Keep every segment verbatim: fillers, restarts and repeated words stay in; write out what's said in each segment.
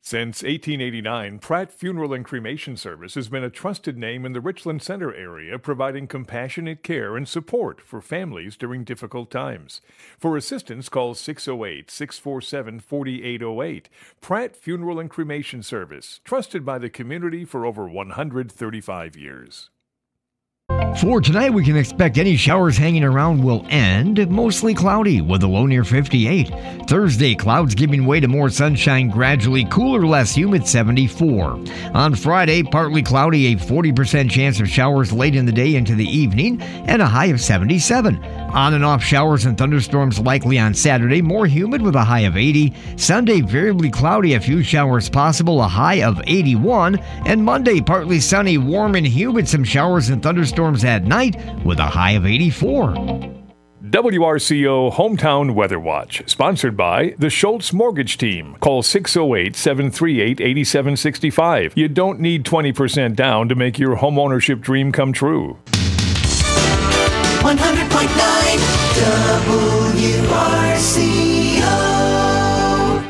Since eighteen eighty-nine, Pratt Funeral and Cremation Service has been a trusted name in the Richland Center area, providing compassionate care and support for families during difficult times. For assistance, call six oh eight, six four seven, four eight oh eight. Pratt Funeral and Cremation Service, trusted by the community for over one hundred thirty-five years. For tonight, we can expect any showers hanging around will end. Mostly cloudy with a low near fifty-eight. Thursday, clouds giving way to more sunshine, gradually cooler, less humid, seventy-four. On Friday, partly cloudy, a forty percent chance of showers late in the day into the evening, and a high of seventy-seven. On and off showers and thunderstorms likely on Saturday, more humid with a high of eighty. Sunday, variably cloudy, a few showers possible, a high of eighty-one. And Monday, partly sunny, warm and humid, some showers and thunderstorms at night with a high of eighty-four. W R C O Hometown Weather Watch, sponsored by the Schultz Mortgage Team. Call six oh eight, seven three eight, eight seven six five. You don't need twenty percent down to make your homeownership dream come true. one hundred point nine W R C O.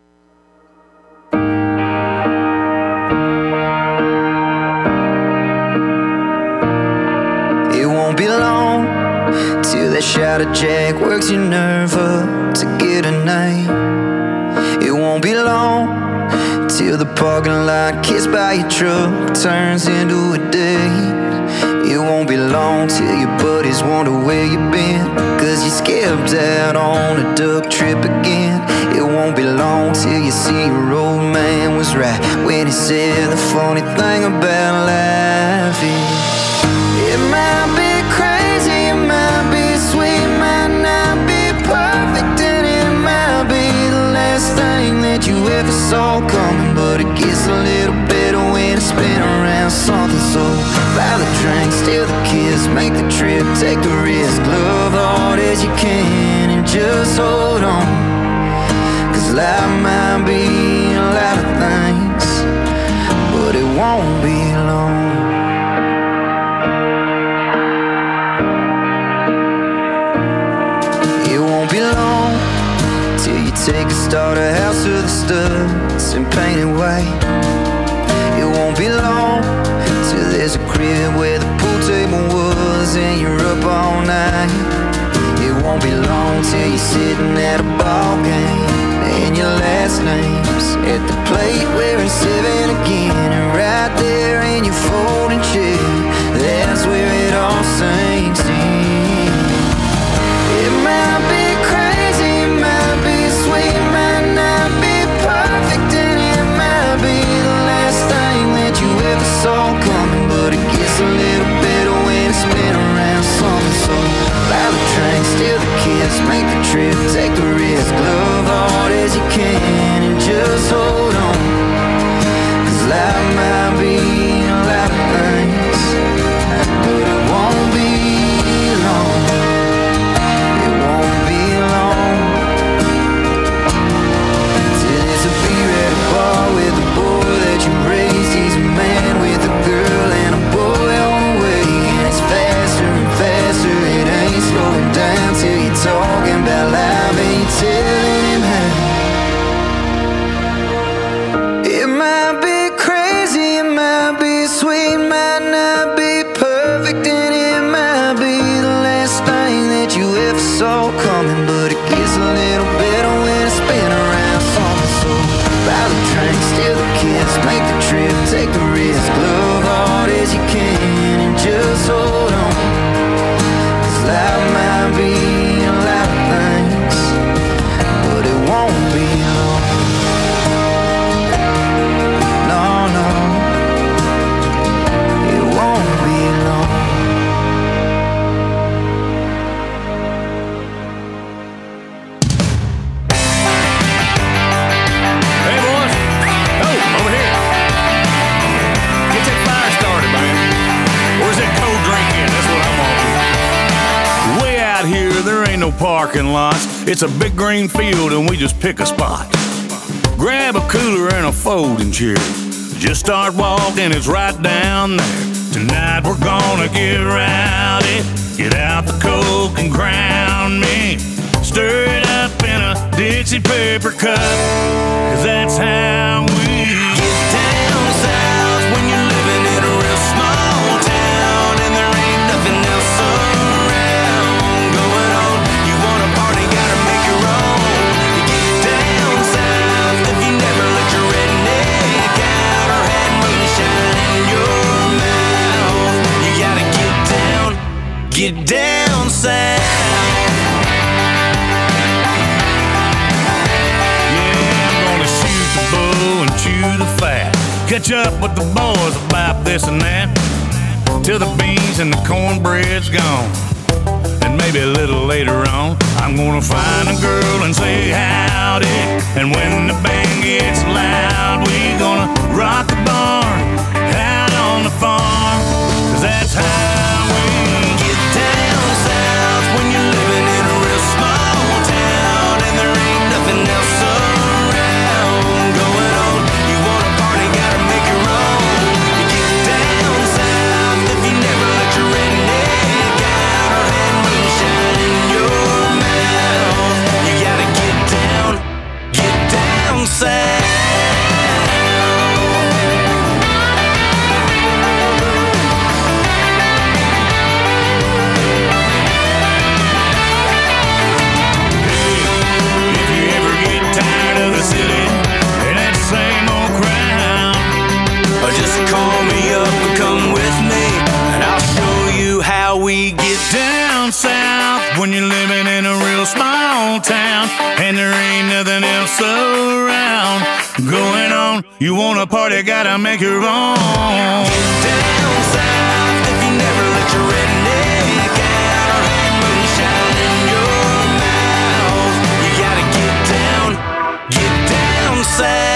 It won't be long till that shadow jack works your nerve up to get a night. It won't be long till the parking lot kissed by your truck turns into a date. It won't be long till your buddies wonder where you've been, cause you skipped out on a duck trip again. It won't be long till you see your old man was right when he said the funny thing about life is it might be crazy, it might be sweet, might not be perfect, and it might be the last thing that you ever saw coming, but it gets a little better when it's been around something. So buy the drink, steal the kiss, make the trip, take the risk, love hard as you can and just hold on, cause life might be a lot of things, but it won't be long. It won't be long till you take a starter house to the studs and paint it white. It won't be long till there's a crib where the pool table was and you're up all night. It won't be long till you're sitting at a ball game and your last name's at the plate where it's seven again, and right there in your folding chair, that's where it all sinks in. It might be crazy, it might be sweet, might not be perfect, and it might be the last thing that you ever saw coming, but it gets a little better when it's been around something. So buy the drink, steal the kiss, make the trip, take the risk, love hard as you can and just hold on, cause life might be a lot of things, but it won't be long. It won't be long till there's a beer at a bar with a boy that you raised. He's a man with a girl and a boy on the way, and it's faster and faster, it ain't slowing down till you're talking about life and you're telling him how. It might be crazy, it might be sweet, might not be perfect, and it might be the last thing that you ever saw coming, but it gets a little better when it's been around something. So buy the drink, steal the kiss, make the trip, take the risk, love hard as you can and just hold on, cause life might be a lot of things, but it won't be long. No, no, it won't be long. Hey, boys. Oh, over here. Get that fire started, man. Where's that cold drink in? That's what I'm on. Way out here, there ain't no parking lots. It's a big green field, and we just pick a spot. Grab a cooler and a folding chair. Just start walking, it's right down there. Tonight we're gonna get rowdy. Get out the Coke and crown me. Stir it up in a Dixie paper cup, cause that's how we chew the fat. Catch up with the boys about this and that, till the beans and the cornbread's gone. And maybe a little later on, I'm gonna find a girl and say howdy. And when the band gets loud, we gonna rock the barn out on the farm. Cause that's how we get down south, when you're living in a real small town and there ain't nothing else around going on. You wanna party, gotta make your own. You get down south if you never let your redneck out or had moonshine in your mouth. You gotta get down, get down south. Call me up and come with me, and I'll show you how we get down south, when you're living in a real small town and there ain't nothing else around going on. You wanna party, gotta make your own. Get down south if you never let your redneck out or had moonshine in your mouth. You gotta get down, get down south.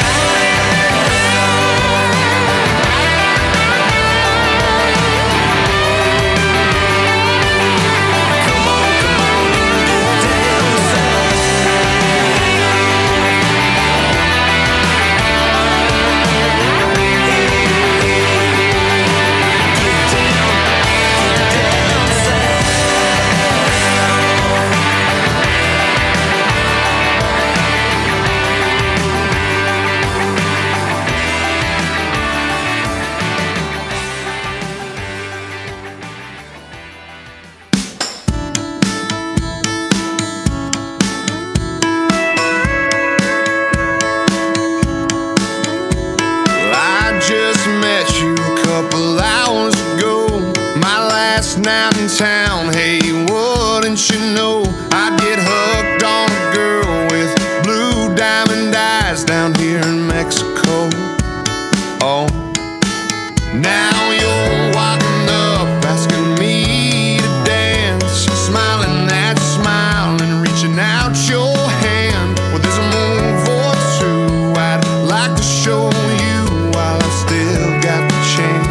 Night in town, hey, wouldn't you know I'd get hooked on a girl with blue diamond eyes down here in Mexico. Oh, now you're walking up, asking me to dance, smiling that smile and reaching out your hand. Well, there's a move or two I'd like to show you while I still got the chance.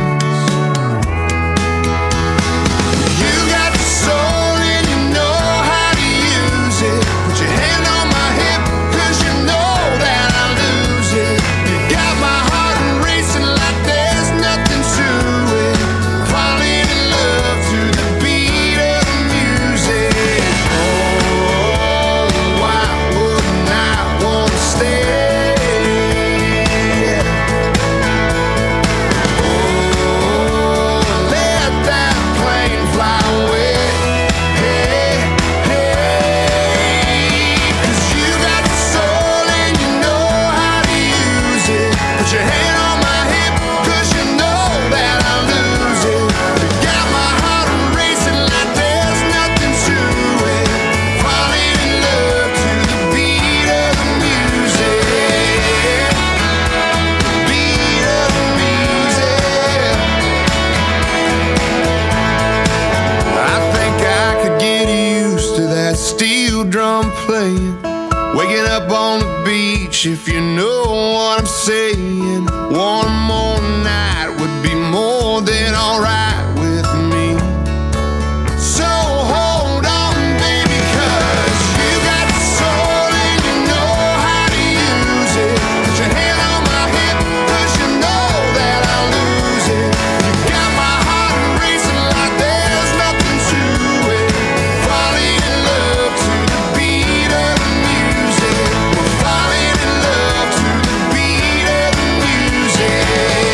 If you know what I'm saying, one more night would be more than alright with me. So hold on, baby, 'cause you got the soul and you know how to use it. Put your hand on my hip, 'cause you know that I'll lose it. You got my heart racing like there's nothing to it. Falling in love to the beat of the music. We're falling in love to the beat of the music.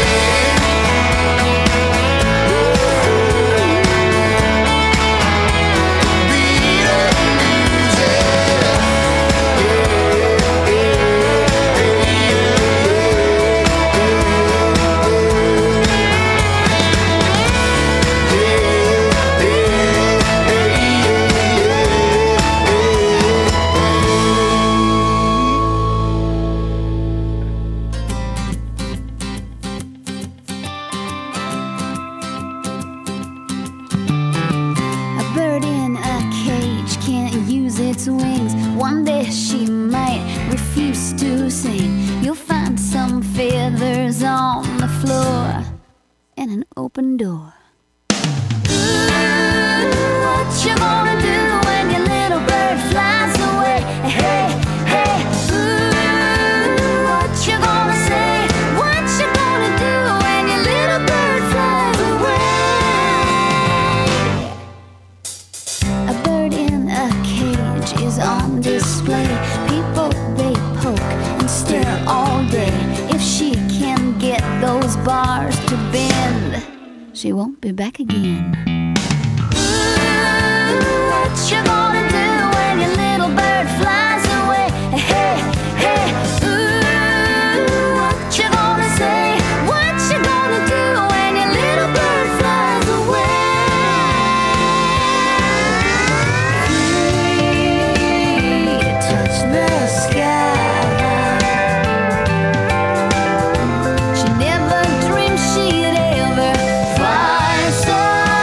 where she might refuse to sing. You'll find some feathers on the floor and an open door. Ooh, what you gonna do when your little bird flies away? Hey, hey, ooh, what you gonna say? What you gonna do when your little bird flies away? A bird in a cage is on display. People, they poke and stare all day. If she can get those bars to bend, she won't be back again. Ooh, what you gonna do when your little bird flies away? Hey, hey, ooh, what you gonna say? What you gonna do when your little bird flies away? Free to touch the sky. She never dreamed she'd ever fly so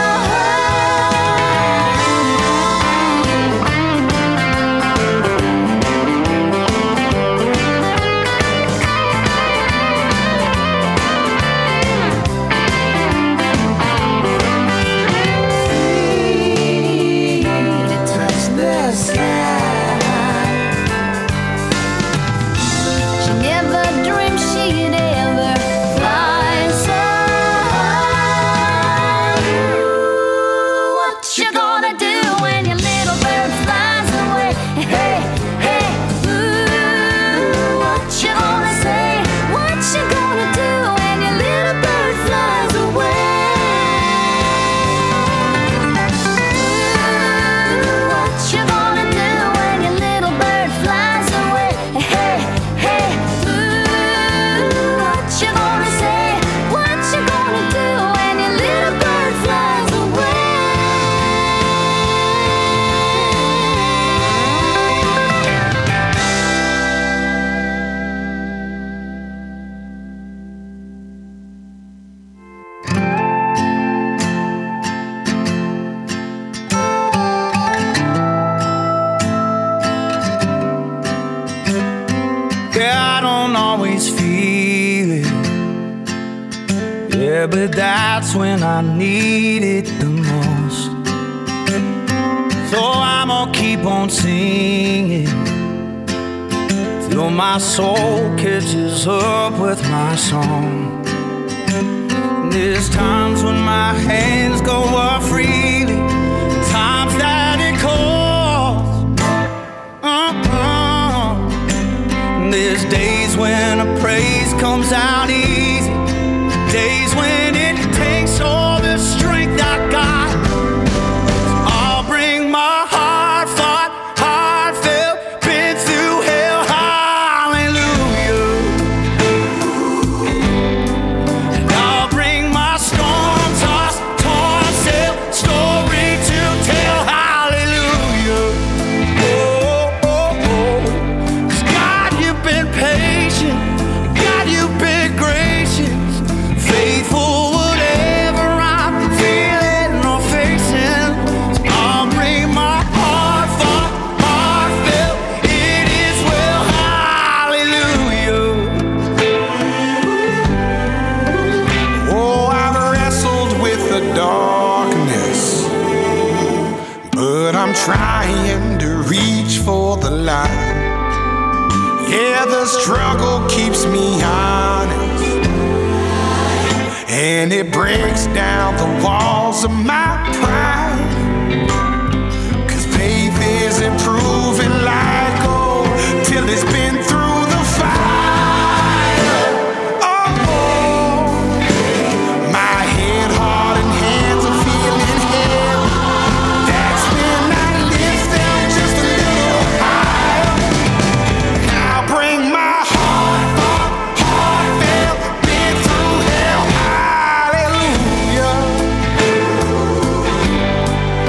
free to touch the sky. She never dreamed she'd ever fly so high. What you gonna do when your little bird flies away? Hey, hey, ooh, what you gonna say? What you gonna do when your little bird flies away? Ooh, what you gonna do when your little bird flies away? Hey, hey, ooh, what you gonna say? What you gonna do when your little bird flies away? Yeah, I don't always feel it. Yeah, but that's when I need it the most. So I'm gonna keep on singing till my soul catches up with my song. There's times when my hands go up freely, times that it calls. Uh-uh. There's days when a praise comes out easy, days when it takes all the strength I got. I'll bring my heart fought, heartfelt, been through hell, hallelujah. And I'll bring my storm-tossed, torn-sailed story to tell, hallelujah. Oh, oh, oh. 'Cause God, you've been patient, God, you've been gracious, faithful whatever I'm feeling or facing. So I'll bring my heart fought, heartfelt, it is well, hallelujah. Oh, I've wrestled with the darkness, but I'm trying to reach for the light. Yeah, the struggle keeps me honest, and it breaks down the walls of my pride. 'Cause faith isn't proven like gold till it's been through the fire. Oh, oh. My head, heart, and hands are feeling heavy. That's when I lift them just a little higher. Now bring my heart, heartfelt, been through hell, hallelujah.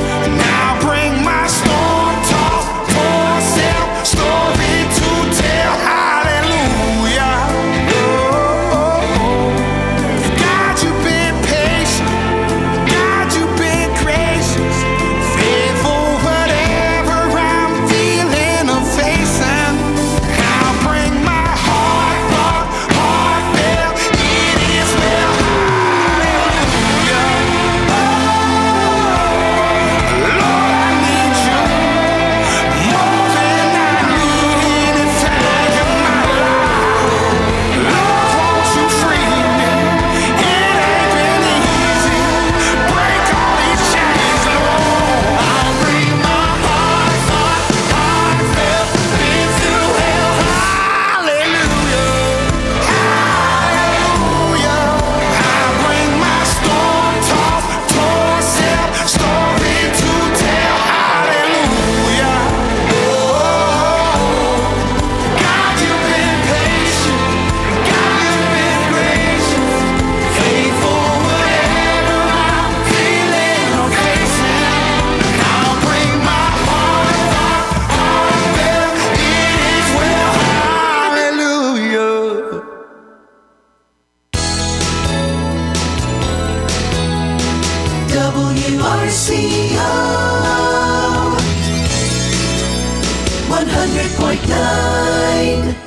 Now bring my storm-tossed, torn-sailed story to tell, R C O one hundred point nine.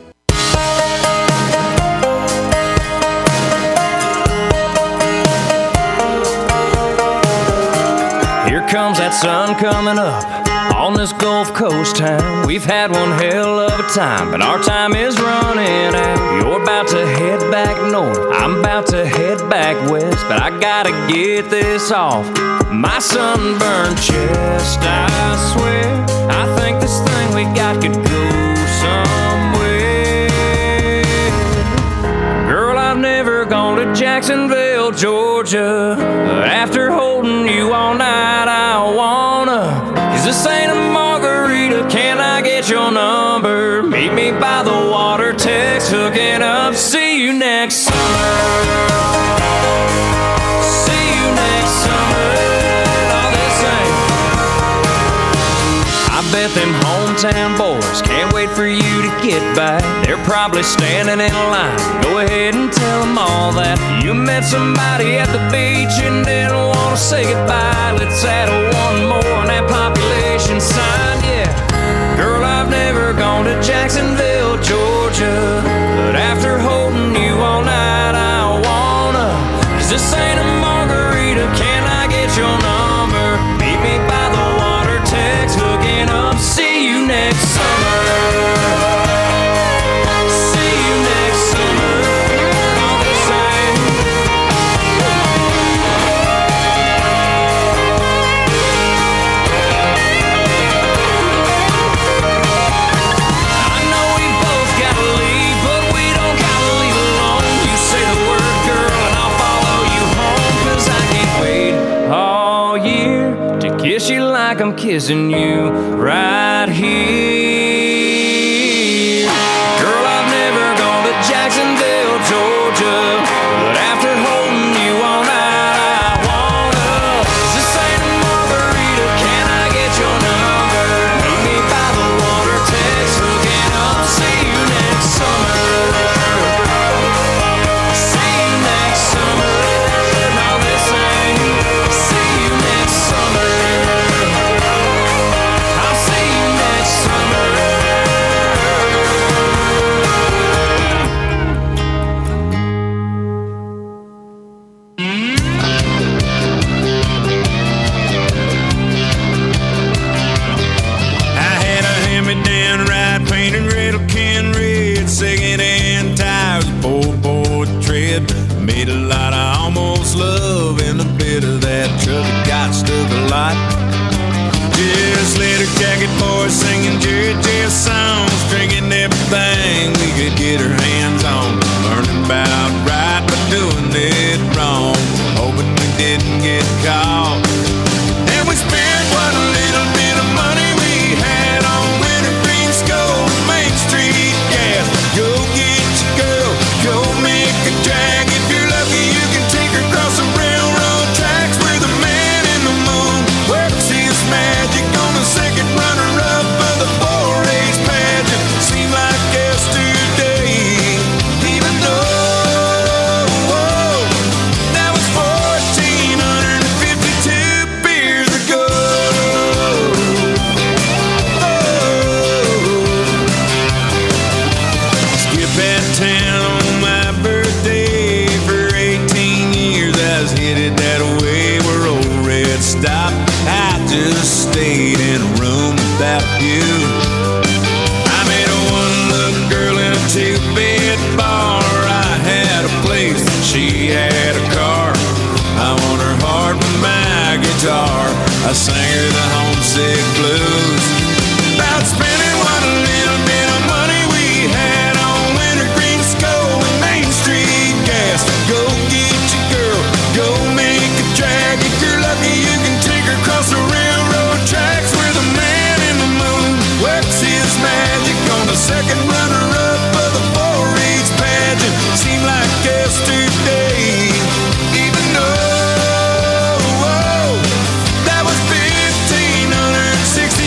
Here comes that sun coming up on this Gulf Coast town. We've had one hell of a time, but our time is running out. You're about to head back north, I'm about to head back west, but I gotta get this off my sunburned chest. I swear, I think this thing we got could go somewhere. Girl, I've never gone to Jacksonville, Georgia, but after holding you all night, I wanna. Cause this ain't a margarita, can I get your number? Meet me by the water, text, hooking up. See you next summer. See you next summer. All this ain't. I bet them hometown boys can't wait for you to get back. They're probably standing in line. Go ahead and tell them all that you met somebody at the beach and didn't want to say goodbye. Let's add one more on that population sign, yeah. Girl, I've never gone to Jacksonville, Georgia, but after holding you all night, I wanna. Cause this ain't a margarita, can I get your number? Meet me by the water, text, hooking up. See you next summer. See you next summer. All the same. I know we both gotta leave, but we don't gotta leave alone. You say the word, girl, and I'll follow you home. Cause I can't wait all year to kiss you like I'm kissing you right here. Girl, I've never gone to Jacksonville, Georgia, but after holding you all night, I wanna. This ain't a margarita, can I get your number? Meet me by the water, text, hooking up. See you next summer. See you next summer. Now this ain't. See you next summer. I'll see you next summer. I had a hand-me-down ride painted red can red, second-hand tires, four-board tread. Made a lot of almost love and a bit of that truck that got stuck a lot. Just leather jacket boys singing Jerry Jeff songs, drinking everything we could get our hands on. Learning about right but doing it wrong, hoping we didn't get caught. And we spent what little bit of money we had on wintergreen skull and Main Street gas. Go get your girl, go make a drag. If you're lucky, you can take her across the railroad tracks where the man in the moon works his magic on the second runner-up of the four H pageant. Seemed like yesterday, even though whoa, that was fourteen fifty-two beers ago. Oh. Skip that town on my birthday. For eighteen years I was headed that way where old Red stopped. I just stayed in a room without you. I met a one-look girl in a two-bed bar. I had a place, she had a car. I won her heart with my guitar. I sang her the homesick blues. About spending what little bit of money we had on wintergreen skull and Main Street gas. Go get your girl, go make a drag. If you're lucky, you can take her across the railroad tracks where the man in the moon works his magic on the second runner-up of the four H pageant. Seemed like yesterday, even though whoa, that was fifteen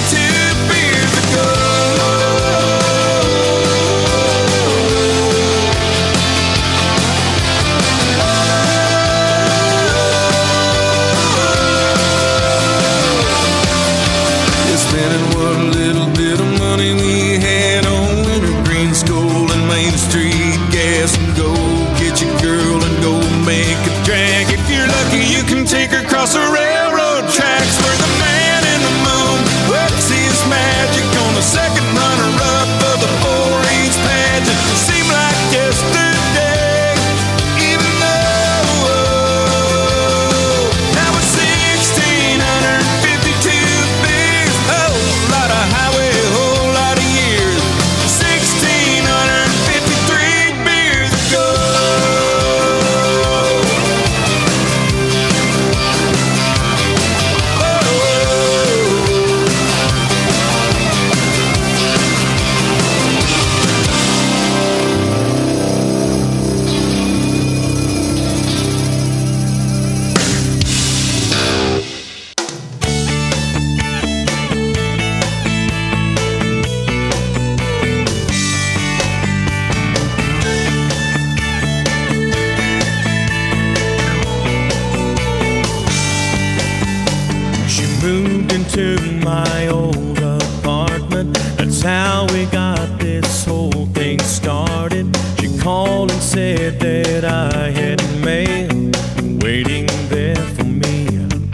to my old apartment. That's how we got this whole thing started. She called and said that I had mail waiting there for me.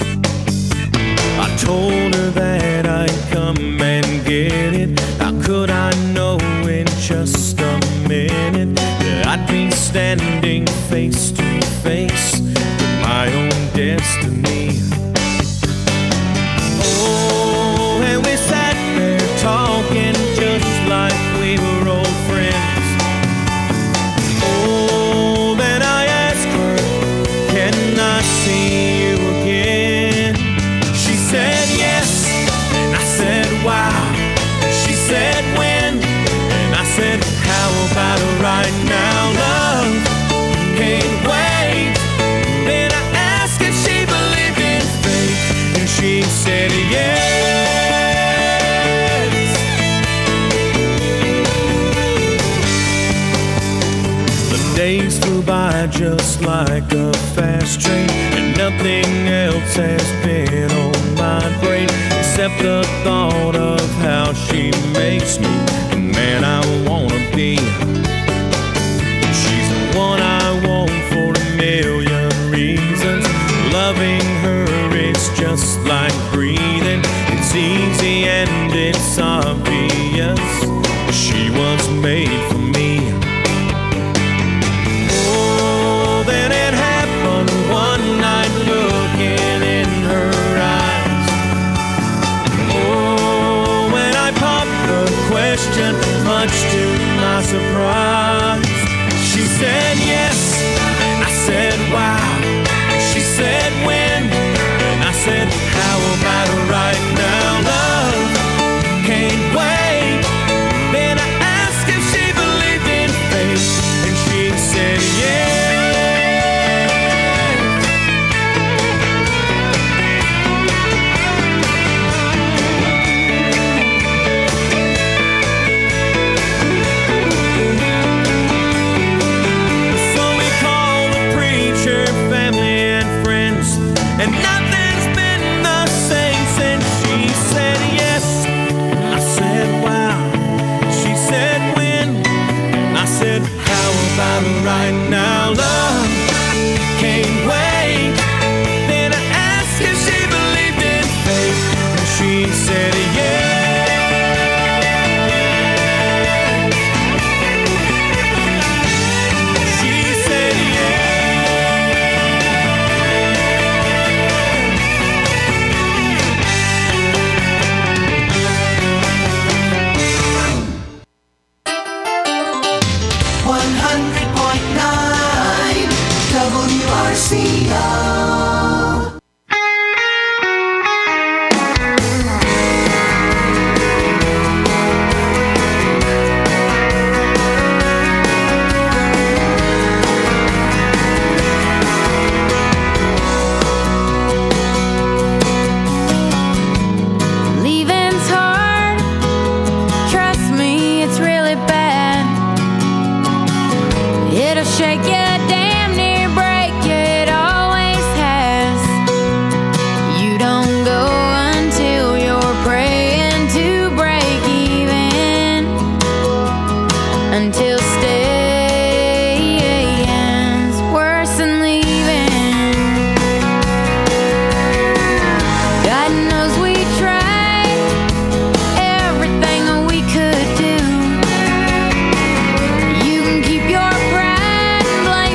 I told her that I'd come and get it. How could I know in just a minute that I'd be standing face to face with my own destiny? Oh, and we sat there talking just like we were old friends. Oh, then I asked her, can I see you again? She said yes, and I said wow. She said when, and I said how about right now, love? Can't wait. Then I asked if she believed in fate, and she said yes. The days flew by just like a fast train, and nothing else has been on my brain except the thought of how she makes me the man I wanna be. She's the one I want for a million reasons. Loving her is just like breathing. It's easy and it's obvious. She was made for me. Oh, then it happened one night, looking in her eyes. Oh, when I popped the question, much to my surprise, she said yes, and I said wow. She said when, and I said how about right now, love? Can't wait. Then I asked if she believed in fate, and she said yes. So we called the preacher, family and friends, and nothing's been the same since she said yes. I said wow. She said when, and I said how about right now, love? Can't wait. Then I asked if she believed in fate, and she said yes. She said one hundred point nine W R C O. Leaving's hard. Trust me, it's really bad. It'll shake you, damn near break you. It always has. You don't go until you're praying to break even. Until staying's worse than leaving. God knows we tried everything we could do. You can keep your pride and blame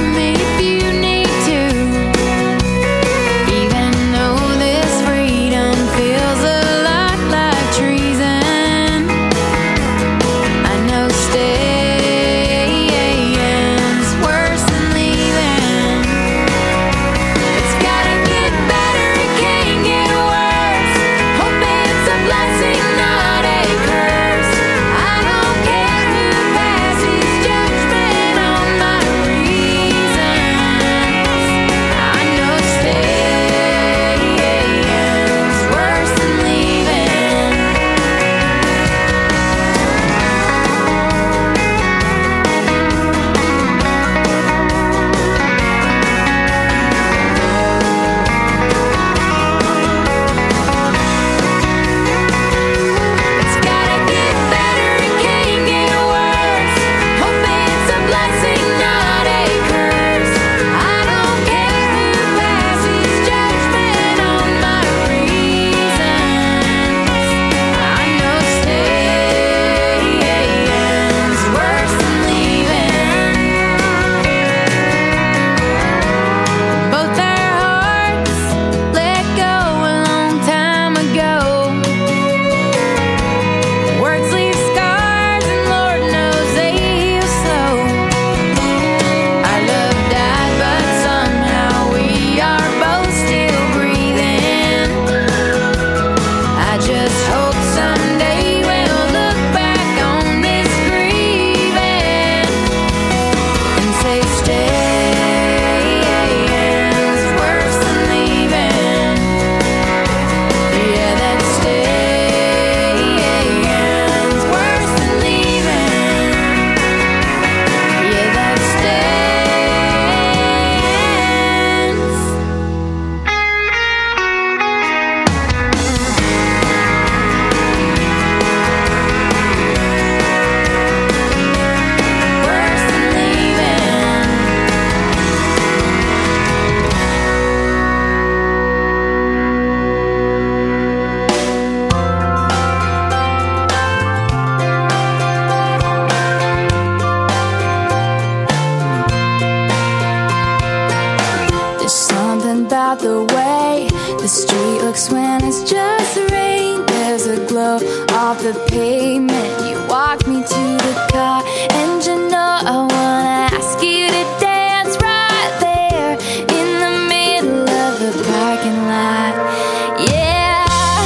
looks when it's just rain. There's a glow off the pavement. You walk me to the car, and you know I wanna ask you to dance right there in the middle of the parking lot. Yeah.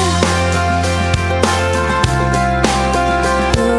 Oh,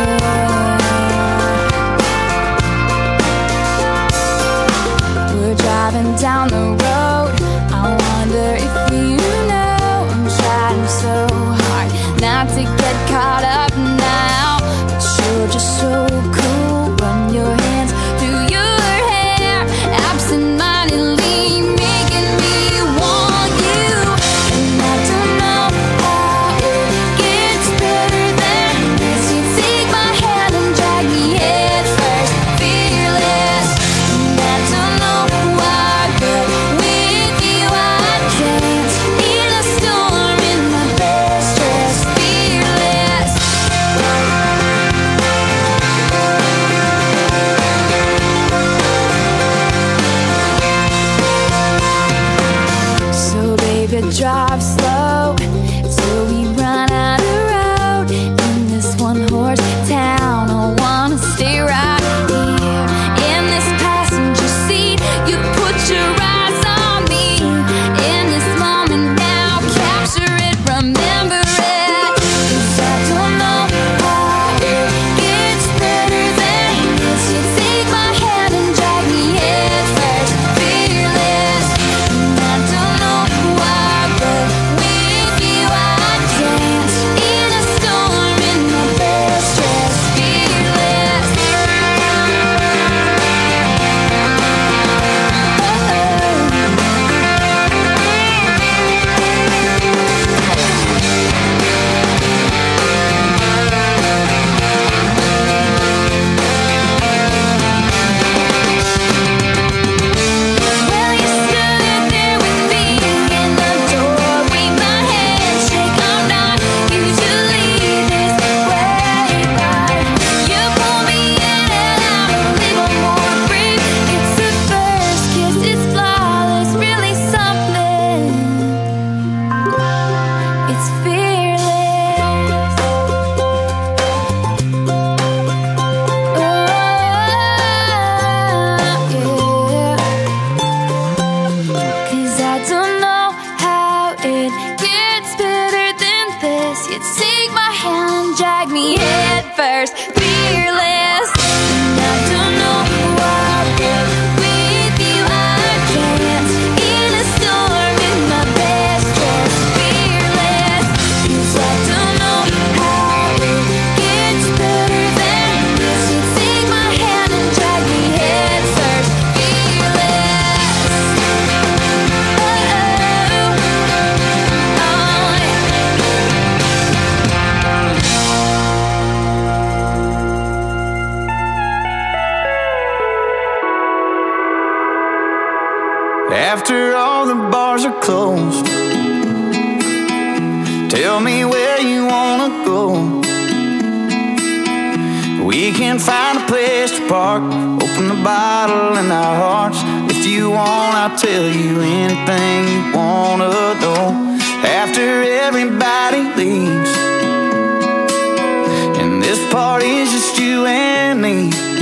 yeah. We're driving down the road. I wonder if you know I'm trying so hard not to get caught up now, but you're just so cool. Run your hands through your hair, absent-mindedly making me want you. And I don't know how it gets better than this. You take my hand and drag me head first, fearless. And I don't know why, but with you I dance in a storm in my best dress, fearless. So baby, drive slow till we run out of road in this one-horse town. I wanna stay right here in this passenger seat. You put your eyes on me in this moment now. Capture it, remember it. 'Cause I don't know how it gets better than this. You take my hand and drag me head first, fearless. And I don't know why, but with you I dance in a storm in my best dress, fearless. Well, you stood there with me in the doorway, my handshake. I'm not usually this way, but you pull me in and out a little more free. It's the first kiss, it's flawless, really something. It's fearless. Oh, yeah. 'Cause I don't know how it gets better than this. You take my hand and drag me head first, fearless. And I don't know why, but with you I dance in a storm in my best dress, fearless. 'Cause I don't know how it gets better than this. You take my hand and drag me head first, fearless. Oh, oh, After all the bars are closed, tell me where you wanna go. We can find a place to park, open the bottle in our hearts. If you want, I'll tell you anything you wanna know. After everybody leaves, and this party's just you and me,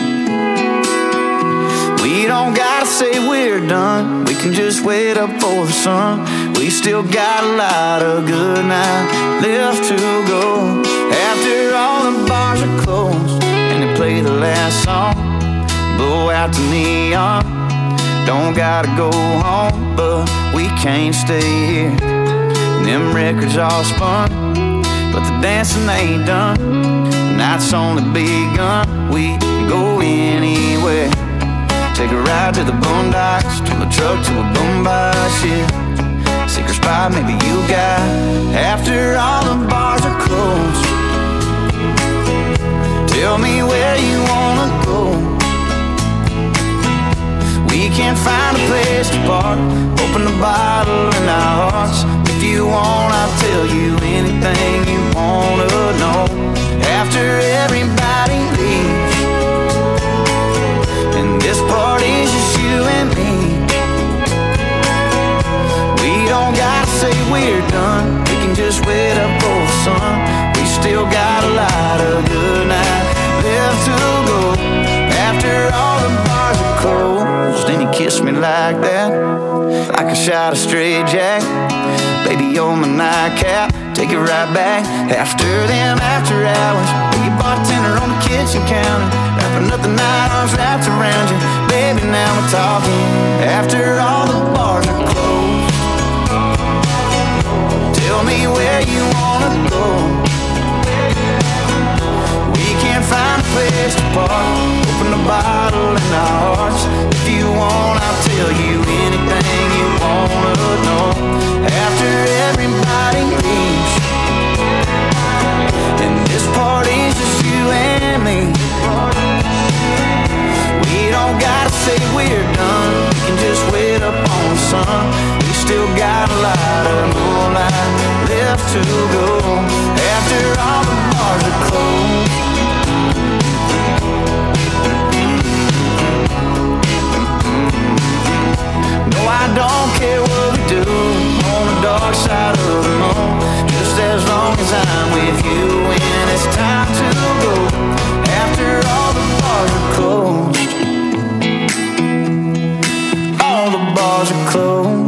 we don't gotta say we're done. We can just wait up for the sun. We still got a lot of good night left to go. After all the bars are closed and they play the last song, blow out the neon. Don't gotta go home, but we can't stay here. And them records all spun, but the dancing ain't done. The night's only begun. We can go anywhere. Take a ride to the boondocks, turn the truck to a boombox, yeah. Secret spot maybe you got. After all the bars are closed, tell me where you wanna go. We can find a place to park, open the bottle in our hearts. If you want, I'll tell you anything you wanna know. After everybody leaves, and this party's just you and me, we don't gotta say we're done. kiss me like that, like a shot of straight jack. Baby, you're my nightcap, take it right back. After them after hours, be a bartender on the kitchen counter, wrapping up the night arms wrapped around you. Baby, now we're talking. After all the bars are closed, tell me where you wanna go. We can't find a place to park, open a bottle in our hearts. If you want, I'll tell you anything you wanna know. After everybody leaves, and this party's just you and me, we don't gotta say we're done, we can just wait up on the sun. We still got a lot of moonlight left to go. After all the bars are closed, no, I don't care what we do on the dark side of the moon, just as long as I'm with you when it's time to go. After all the bars are closed, all the bars are closed.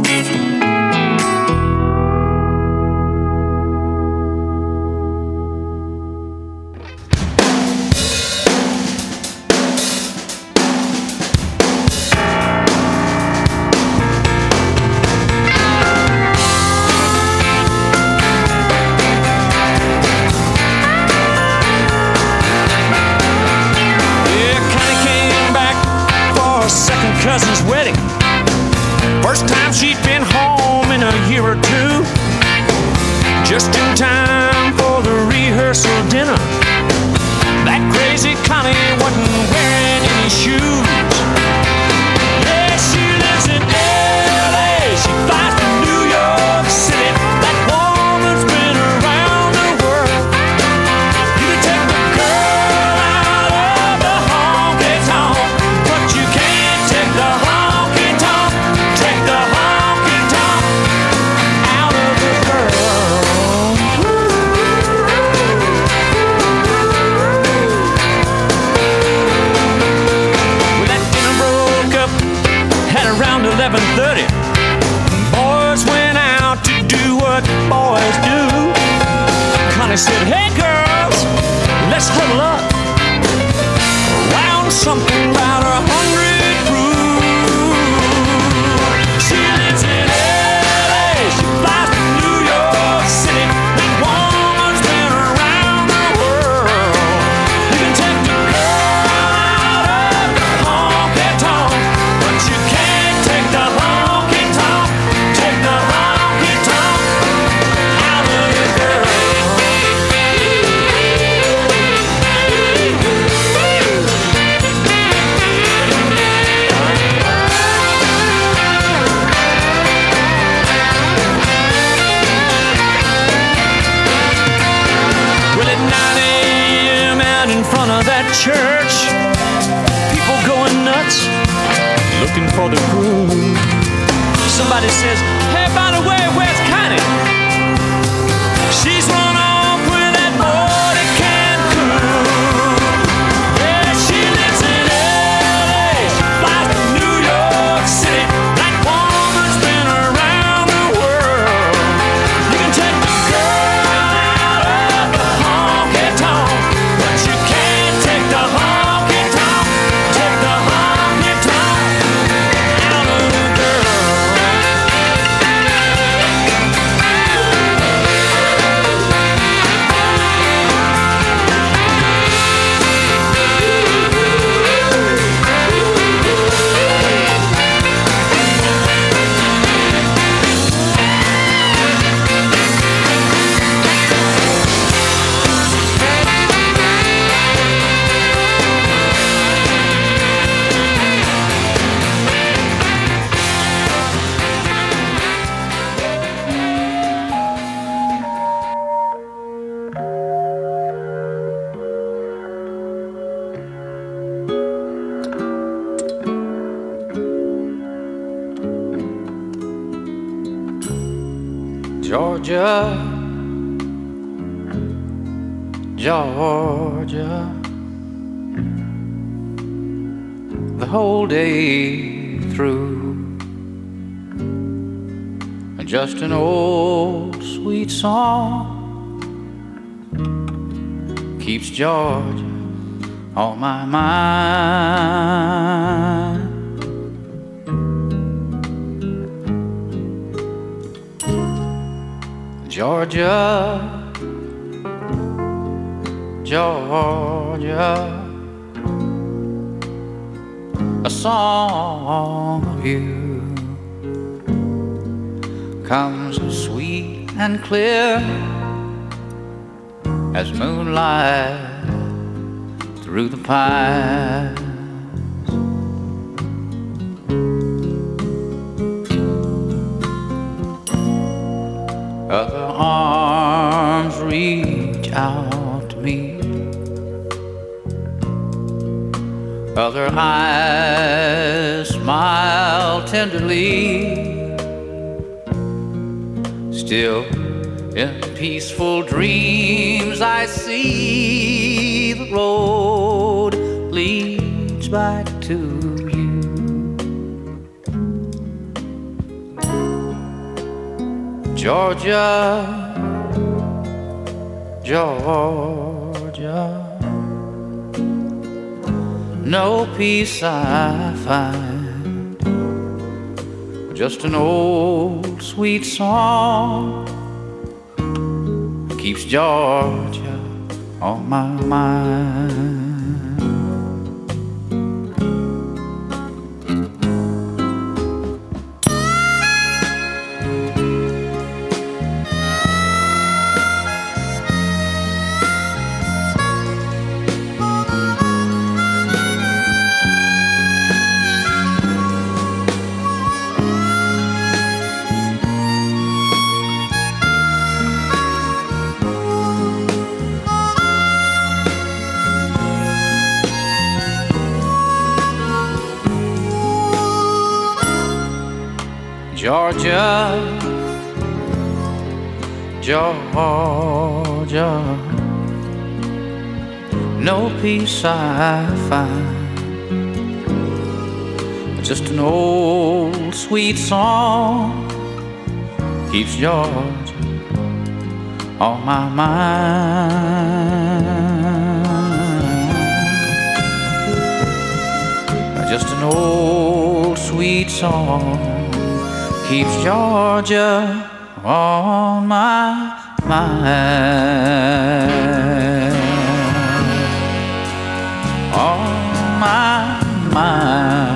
Cousin's wedding. First time she'd been home in a year or two. Just in time for the rehearsal dinner. That crazy Connie wasn't wearing any shoes. Yeah, she lives in L A. She flies to New York City. That woman's been around the world. You can take the girl out of the honky tonk, but you can't take the honky tonk, take the honky tonk out of the girl. Well, that dinner broke up at around eleven thirty. Boys went out to do what boys do. Connie said, hey girls, let's huddle up around something about a hundred proof. She lives in L A, she flies to New York City. That woman's been around the world. You can take the girl out of the honky tonk, but you can't take the honky tonk, take the honky tonk out of the girl. Well, at nine a.m. out in front of that church, people going nuts, looking for the groom. Somebody says, hey, by the way, where's Connie? She's run off with that boy to Cancun. Yeah, she lives in L A, she flies to New York City. That woman's been around the world. You can take the girl out of the honky tonk, but you can't take the honky tonk, take the honky tonk out of the girl. Georgia, Georgia, the whole day through. Just an old sweet song keeps Georgia on my mind. Georgia, Georgia, a song of you comes as sweet and clear as moonlight through the pines. Other arms reach out to me, other eyes smile tenderly. Still in peaceful dreams I see the road leads back to you. Georgia, Georgia, no peace I find, just an old sweet song keeps Georgia on my mind. Georgia, Georgia, no peace I find, just an old sweet song keeps Georgia on my mind. Just an old sweet song keeps Georgia on my mind, on my mind,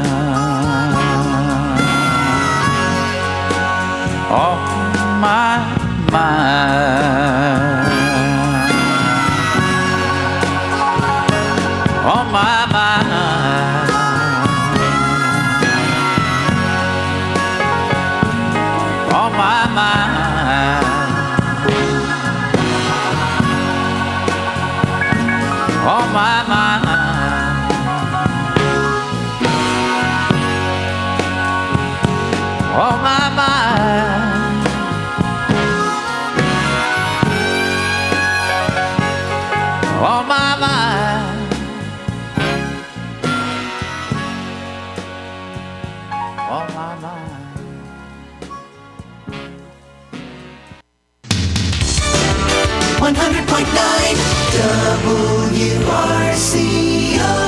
on my mind, on my mind. On my mind, on my mind, on my mind, on my mind, on my mind. one hundred point nine W R C O.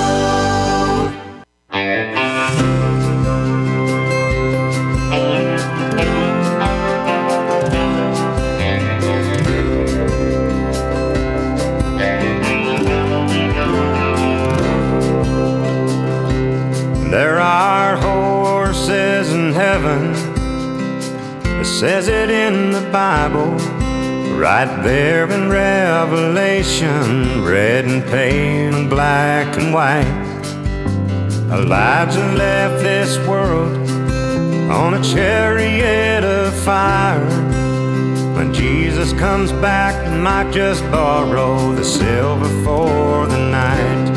There are horses in heaven, it says it in the Bible. Right there in Revelation, red and pale and black and white. Elijah left this world on a chariot of fire. When Jesus comes back, he might just borrow the silver for the night.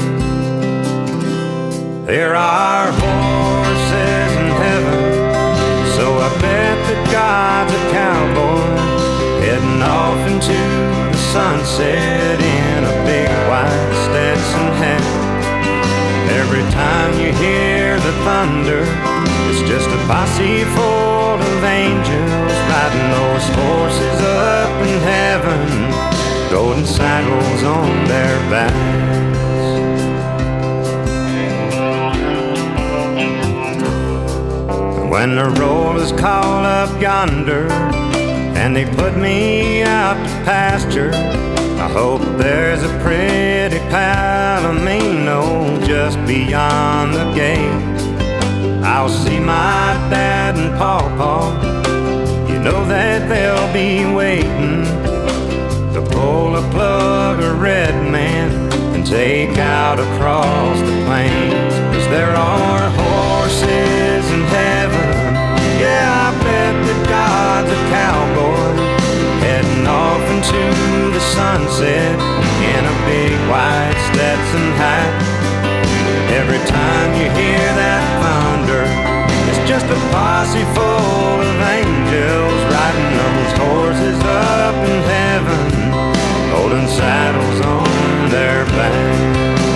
There are horses in heaven, so I bet that God's a cowboy, heading off into the sunset in a big white Stetson hat. Every time you hear the thunder, it's posse full of angels riding those horses up in heaven, golden saddles on their backs. When the rollers call up yonder and they put me out to pasture, I hope there's a pretty palomino just beyond the gate. I'll see my dad and pawpaw, you know that they'll be waiting to pull a plug of red man and take out across the plains. 'Cause there are horses in heaven, yeah, I bet that God's a cowboy, heading off into the sunset in a big white Stetson hat. Every time you hear that thunder, it's just a posse full of angels riding those horses up in heaven, holding saddles on their backs.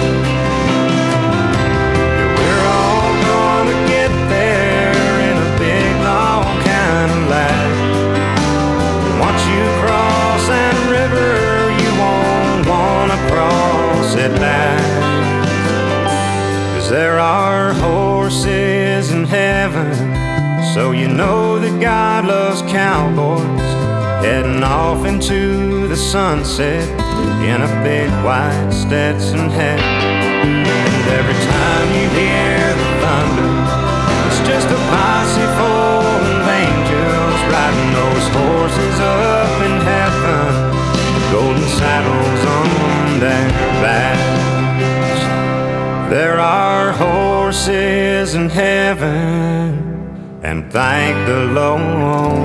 Yeah, we're all gonna get there in a big long Cadillac. Once you cross that river, you won't wanna cross it back. 'Cause there are horses in heaven, so you know that God loves cowboys, heading off into the sunset in a big white Stetson hat. And every time you hear the thunder, it's just a posse full of angels riding those horses up in heaven, golden saddles on their backs. There are horses in heaven, and thank the Lord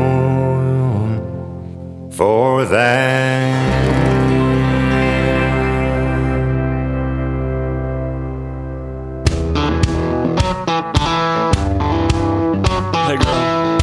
for that. Hey, girl.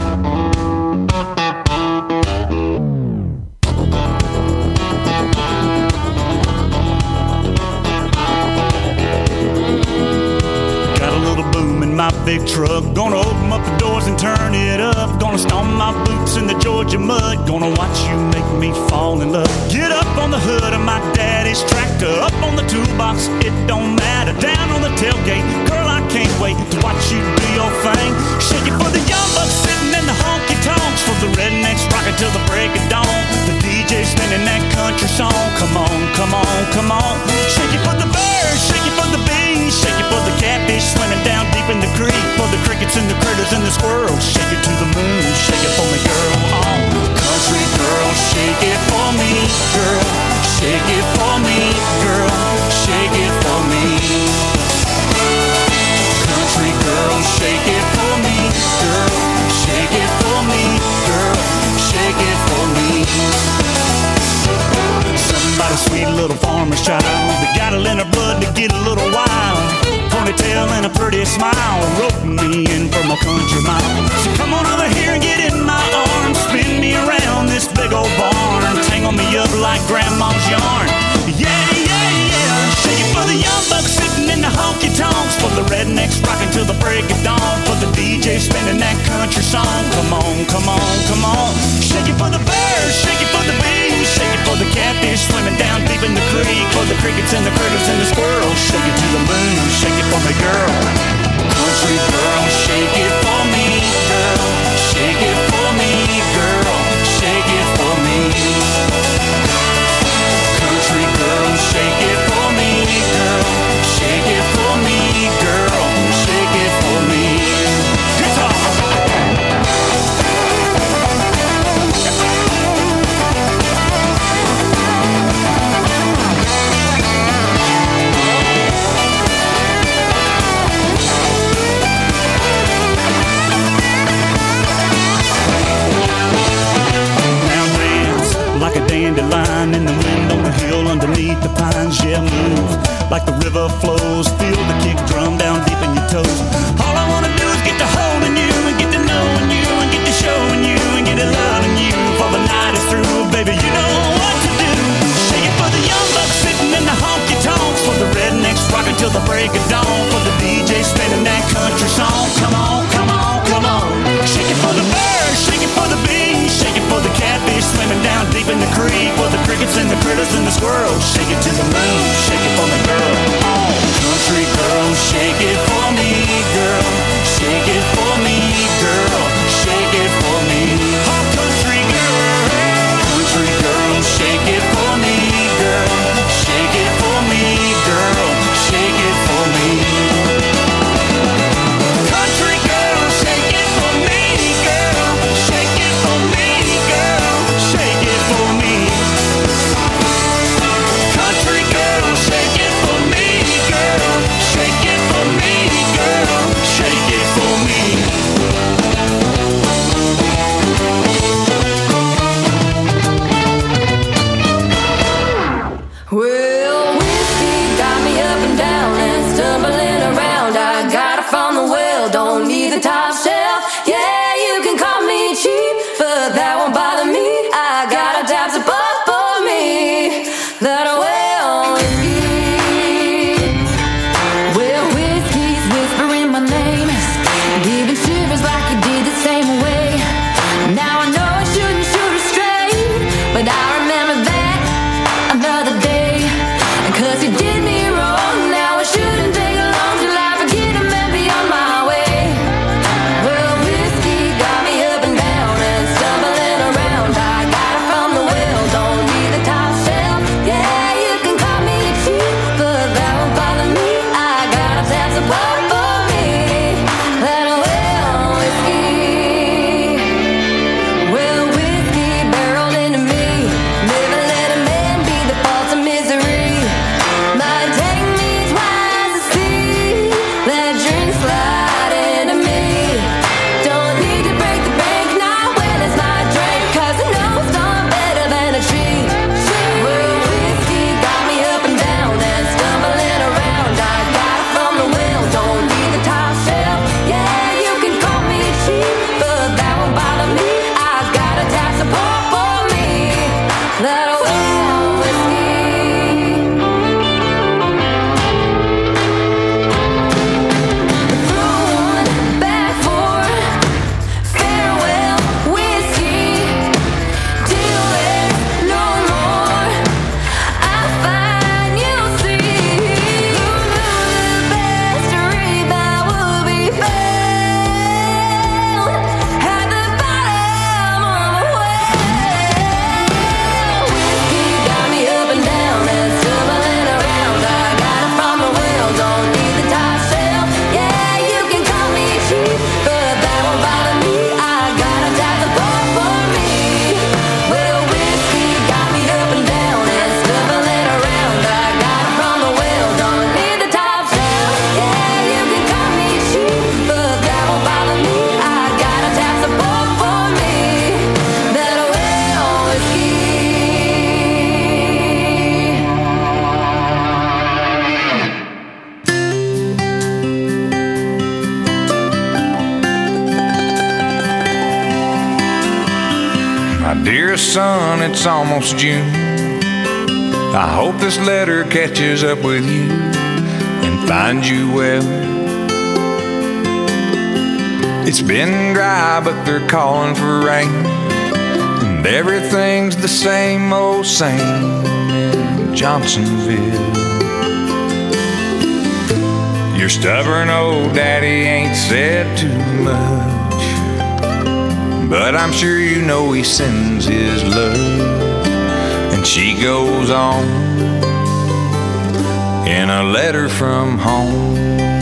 Got a little boom in my big truck, gonna open up the doors and turn it up, gonna stomp my boots in the Georgia mud, gonna watch you make me fall in love. Get up on the hood of my daddy's tractor, up on the toolbox, it don't matter, down on the tailgate, girl, I can't wait to watch you do your thing. Shake it for the young bucks sitting in the honky-tonks, for the rednecks rocking till the break of dawn, the D J spinning that country song. Come on, come on, come on. Shake it for the birds, shake it for the bees, shake it for the catfish swimming down deep in the creek, for the crickets and the critters and the squirrels. Shake it to the moon, shake it for me, girl. Oh, country girl, shake it for me, girl. Shake it for me, girl. Shake it for me. Country girl, shake it for me, girl. Shake it for me, girl. Shake it for me. Somebody sweet little farmer's child that got it in her blood to get a little wild. Ponytail and a pretty smile, roping me in for my country mile. So come on over here and get in my arms, spin me around this big old barn, tangle me up like grandma's yarn. Yeah, yeah, yeah. Shake it for the young bucks sitting in the honky-tonks, for the rednecks rocking till the break of dawn, for the D J spinning that country song. Come on, come on, come on. Shake it for the birds, shake it for the bees, shake it for the catfish swimming down deep in the creek, for the crickets and the critters and the squirrels. Shake it to the moon, shake it for me, girl. Country girl, shake it for me, girl. Shake it for me, girl. Shake it for me. Country girl, shake it for me, girl. Shake it for me, girl. Shake it for me. Guitar. My dearest son, it's almost June. I hope this letter catches up with you and finds you well. It's been dry, but they're calling for rain, and everything's the same old same in Johnsonville. Your stubborn old daddy ain't said too much, but I'm sure you know he sends his love. And she goes on in a letter from home.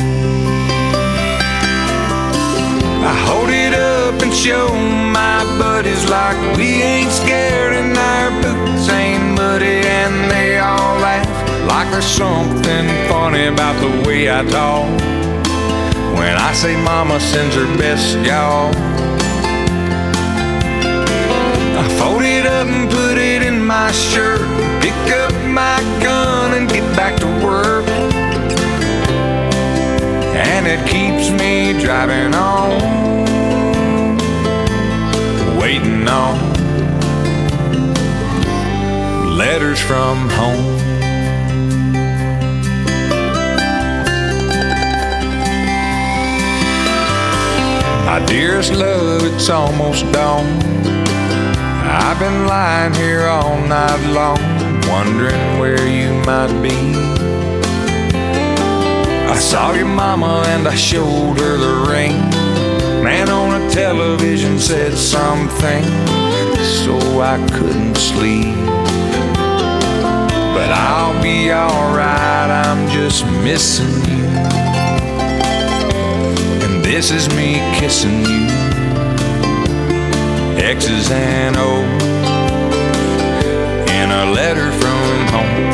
I hold it up and show my buddies like we ain't scared and our boots ain't muddy, and they all laugh like there's something funny about the way I talk when I say mama sends her best, y'all. I fold it up and put it in my shirt, pick up my gun and get back to work, and it keeps me driving on, waiting on letters from home. My dearest love, it's almost dawn. I've been lying here all night long, wondering where you might be. I saw your mama and I showed her the ring. Man on a television said something, so I couldn't sleep. But I'll be alright, I'm just missing you. And this is me kissing you, X's and O's, in a letter from home.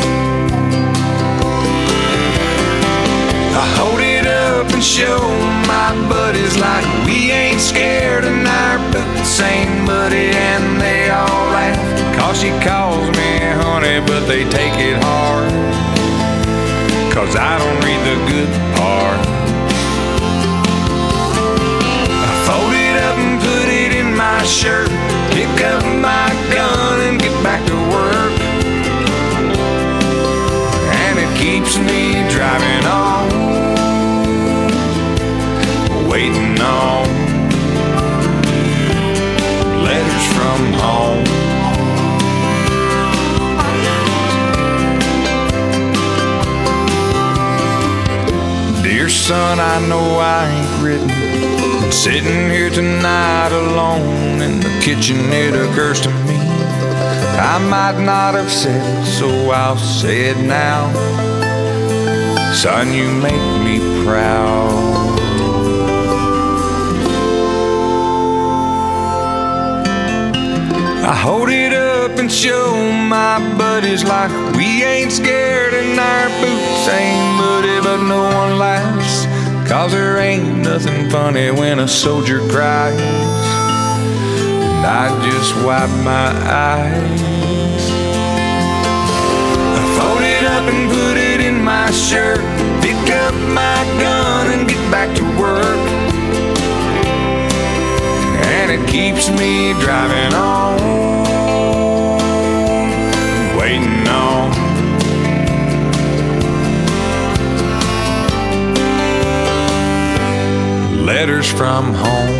I hold it up and show my buddies like we ain't scared and our boots ain't muddy, and they all laugh cause she calls me honey, but they take it hard cause I don't read the good part. I fold it up and put it in my shirt, pick up my gun and get back to work, and it keeps me driving on, waiting on letters from home. Dear son, I know I ain't written, sitting here tonight alone in the kitchen, it occurs to me I might not have said it, so I'll say it now. Son, you make me proud. I hold it up and show my buddies like we ain't scared and our boots ain't muddy, but no one laughs cause there ain't nothing funny when a soldier cries, and I just wipe my eyes. I fold it up and put it in my shirt, pick up my gun and get back to work, and it keeps me driving on, waiting on letters from home.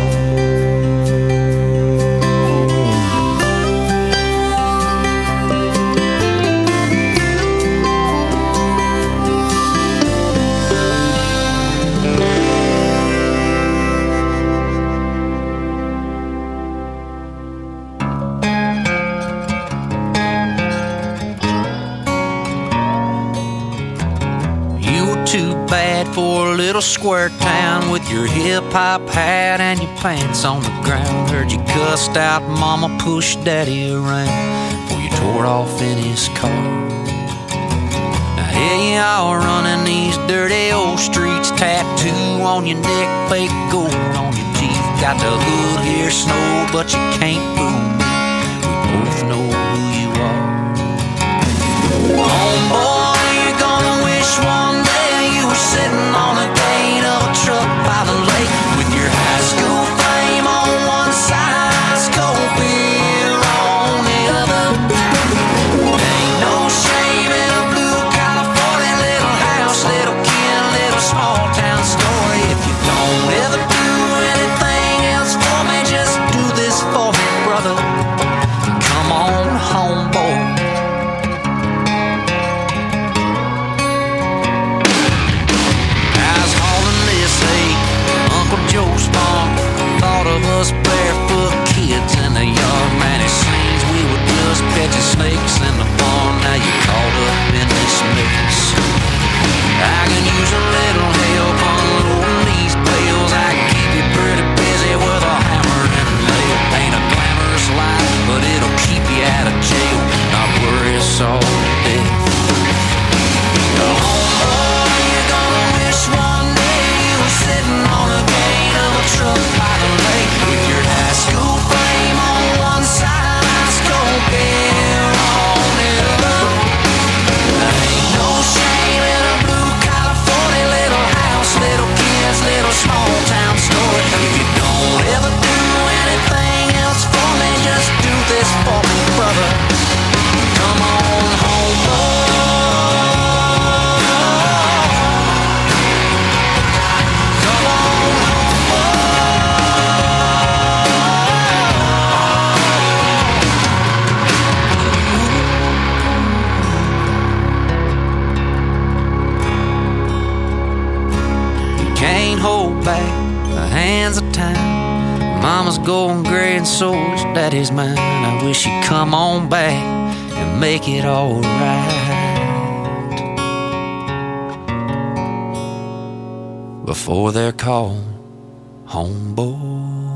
For a little square town with your hip-hop hat and your pants on the ground. Heard you cussed out mama, pushed daddy around before you tore off in his car. Now here you are running these dirty old streets, tattoo on your neck, fake gold on your teeth. Got the hood here, snow, but you can't fool me. We both know who you are. Homeboy, you're gonna wish one day sitting on a gate of a truck by the lake with your high school fame on one side, cold beer on time. Mama's going gray and so is Daddy's mine. I wish you'd come on back and make it all right before they're called homeboy.